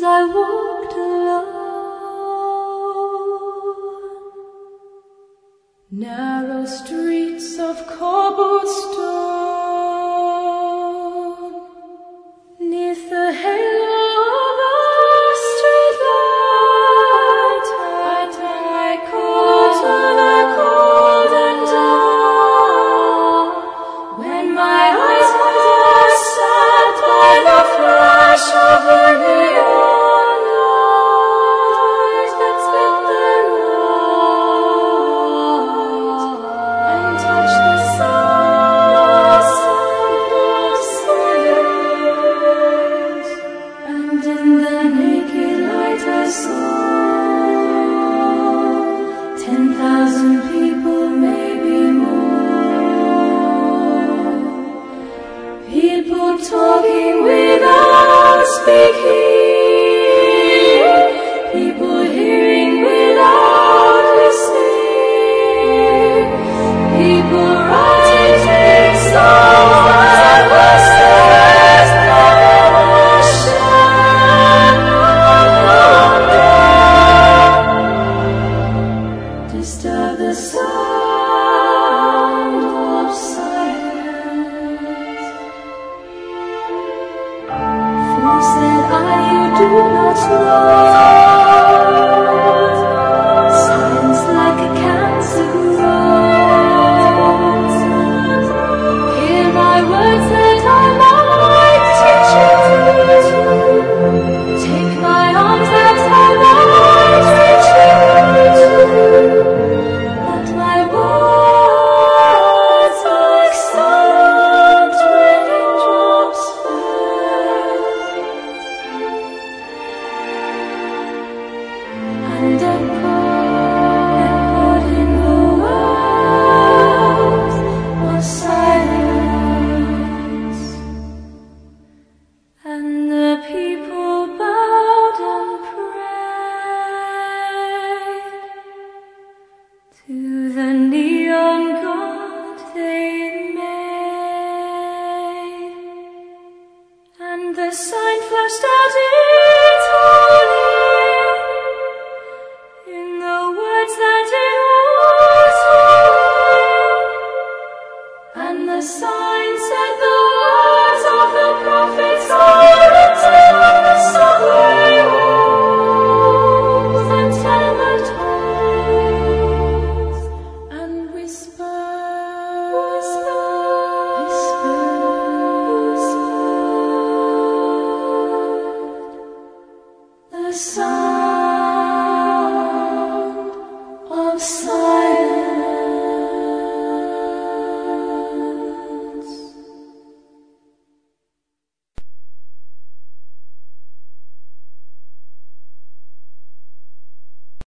I walked alone, narrow streets of cobblestone, 'neath the halo of a street light, I called to the cold and dark, when my eyes were stabbed by the flash of a neon light that split the night and touched the sound of silence. And in the naked light I saw 10,000 people, maybe more, people talking without speaking, people hearing without listening, people writing songs that were said no disturb the sound of silence. For said I, you do not know, silence like a cancer grows. Hear my words that I might teach you, take my arms that I might reach you, that my words like silent raindrops fell, and echoed in the world of silence. And the people bowed and prayed to the neon god they made, and the sign flashed out its holy in the words that it was holy, and the sign said the words of the prophet